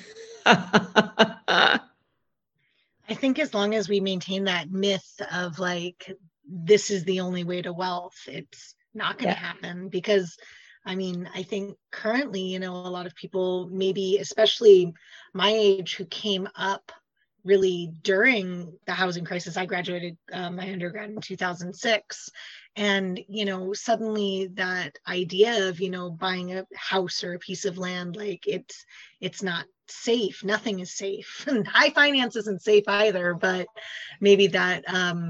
[SPEAKER 2] I think as long as we maintain that myth of this is the only way to wealth, it's not going to happen, because I think currently, a lot of people, maybe especially my age, who came up really during the housing crisis. I graduated my undergrad in 2006. And, suddenly that idea of, buying a house or a piece of land, it's not safe. Nothing is safe. And high finance isn't safe either, but maybe that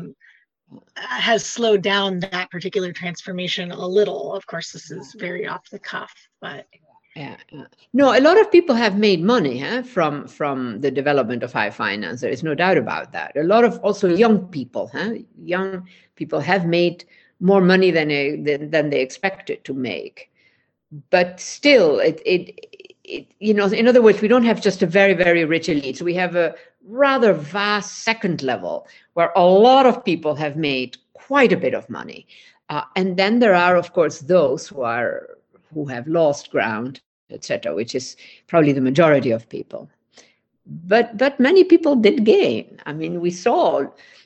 [SPEAKER 2] has slowed down that particular transformation a little. Of course, this is very off the cuff, but
[SPEAKER 3] yeah. No, a lot of people have made money from the development of high finance. There is no doubt about that. A lot of also young people have made more money than they expected to make. But still, in other words, we don't have just a very, very rich elite. So we have a rather vast second level where a lot of people have made quite a bit of money. And then there are, of course, those who have lost ground, etc., which is probably the majority of people. But many people did gain. We saw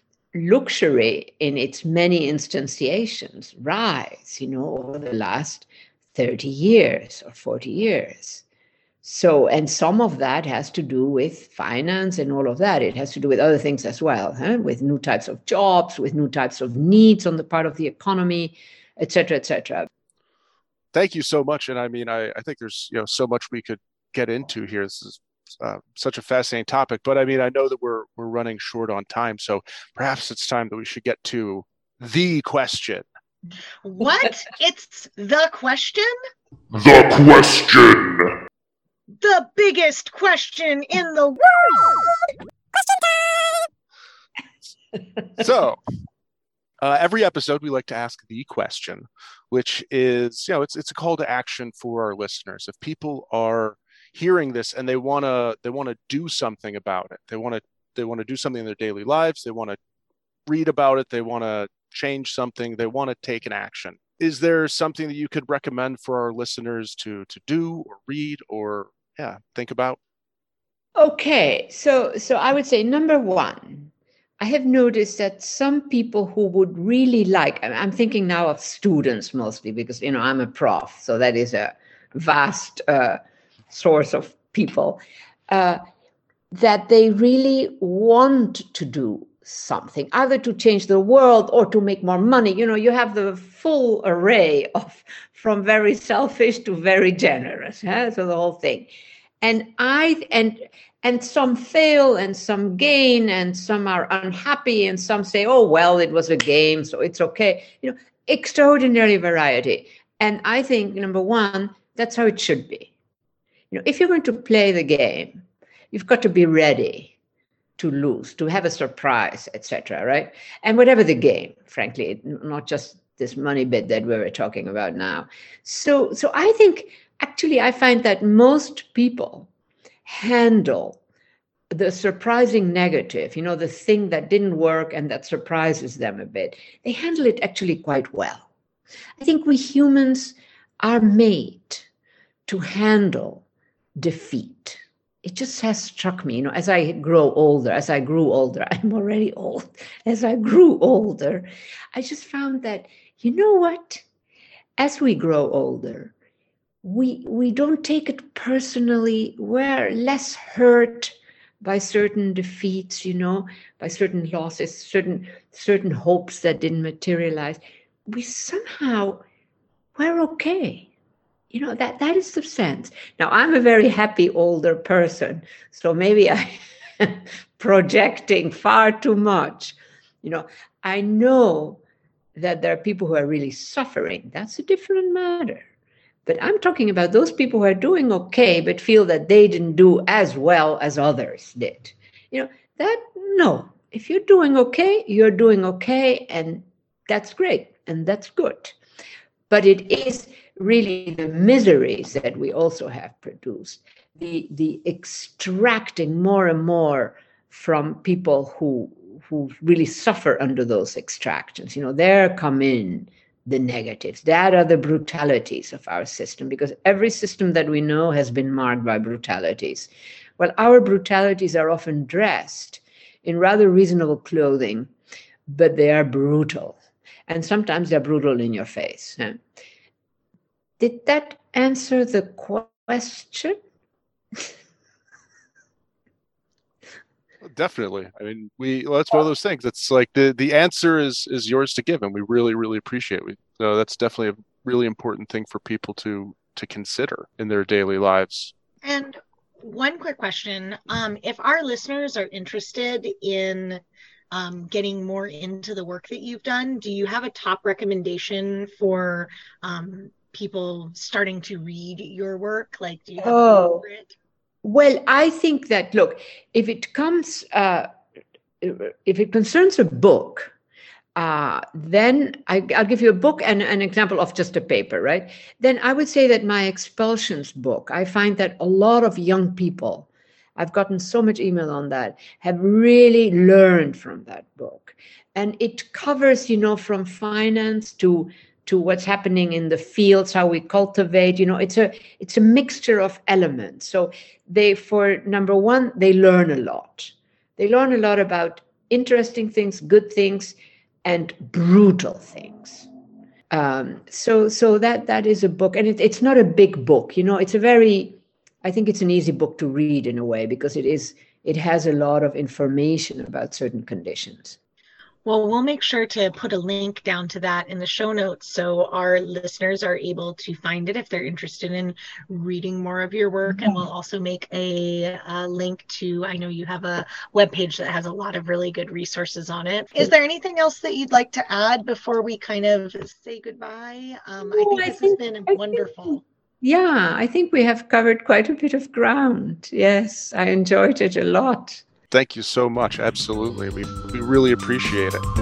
[SPEAKER 3] luxury in its many instantiations rise, over the last 30 years or 40 years. So, and some of that has to do with finance and all of that. It has to do with other things as well, with new types of jobs, with new types of needs on the part of the economy, et cetera, et cetera.
[SPEAKER 1] Thank you so much. And I think there's, so much we could get into here. This is such a fascinating topic. But I mean, I know that we're running short on time, so perhaps it's time that we should get to the question.
[SPEAKER 2] What? It's the question?
[SPEAKER 4] The question!
[SPEAKER 2] The biggest question in the world!
[SPEAKER 1] So, every episode we like to ask the question, which is, it's a call to action for our listeners. If people are hearing this and they want to do something about it, they want to do something in their daily lives, they want to read about it, they want to change something, they want to take an action. Is there something that you could recommend for our listeners to do or read or think about?
[SPEAKER 3] Okay, so I would say number one, I have noticed that some people who would really like, I'm thinking now of students mostly because, I'm a prof, so that is a vast source of people, that they really want to do something, either to change the world or to make more money. You have the full array from very selfish to very generous. So the whole thing. And some fail and some gain and some are unhappy and some say, oh, well, it was a game, so it's okay. Extraordinary variety. And I think, number one, that's how it should be. If you're going to play the game, you've got to be ready to lose, to have a surprise, etc., right? And whatever the game, frankly, not just this money bit that we were talking about now. So I think, actually, I find that most people handle the surprising negative, the thing that didn't work and that surprises them a bit. They handle it actually quite well. I think we humans are made to handle defeat. It just has struck me, as I grew older, I'm already old. As I grew older, I just found that, what? As we grow older, we don't take it personally. We're less hurt by certain defeats, by certain losses, certain hopes that didn't materialize. We're okay. That is the sense. Now, I'm a very happy older person, so maybe I'm projecting far too much. I know that there are people who are really suffering. That's a different matter. But I'm talking about those people who are doing okay, but feel that they didn't do as well as others did. No. If you're doing okay, and that's great, and that's good. But it is really the miseries that we also have produced, the extracting more and more from people who really suffer under those extractions. There come in the negatives. That are the brutalities of our system, because every system that we know has been marked by brutalities. Well, our brutalities are often dressed in rather reasonable clothing, but they are brutal. And sometimes they're brutal in your face. Did that answer the question?
[SPEAKER 1] Definitely. I mean, that's one of those things. It's like the answer is yours to give, and we really, really appreciate it. So that's definitely a really important thing for people to consider in their daily lives.
[SPEAKER 2] And one quick question: if our listeners are interested in getting more into the work that you've done, do you have a top recommendation for people starting to read your work? Like, do you have a favorite?
[SPEAKER 3] Well, I think that, look, if it concerns a book, then I'll give you a book and an example of just a paper, right? Then I would say that my Expulsions book, I find that a lot of young people, I've gotten so much email on that, have really learned from that book. And it covers, from finance to what's happening in the fields, how we cultivate, it's a mixture of elements. So number one, they learn a lot. They learn a lot about interesting things, good things, and brutal things. So that is a book, and it's not a big book, I think it's an easy book to read in a way, because it has a lot of information about certain conditions.
[SPEAKER 2] Well, we'll make sure to put a link down to that in the show notes so our listeners are able to find it if they're interested in reading more of your work. And we'll also make a link to, I know you have a webpage that has a lot of really good resources on it. Is there anything else that you'd like to add before we kind of say goodbye? I think this has been wonderful.
[SPEAKER 3] I think we have covered quite a bit of ground. Yes, I enjoyed it a lot.
[SPEAKER 1] Thank you so much. Absolutely. We really appreciate it.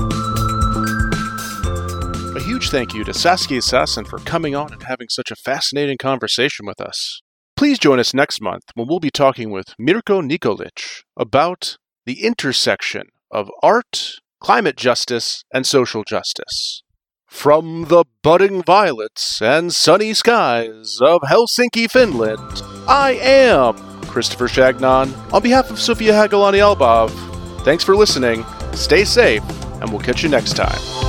[SPEAKER 1] A huge thank you to Saskia Sassen for coming on and having such a fascinating conversation with us. Please join us next month when we'll be talking with Mirko Nikolic about the intersection of art, climate justice, and social justice. From the budding violets and sunny skies of Helsinki, Finland, I am Christopher Chagnon. On behalf of Sofia Hagelani-Albov, thanks for listening, stay safe, and we'll catch you next time.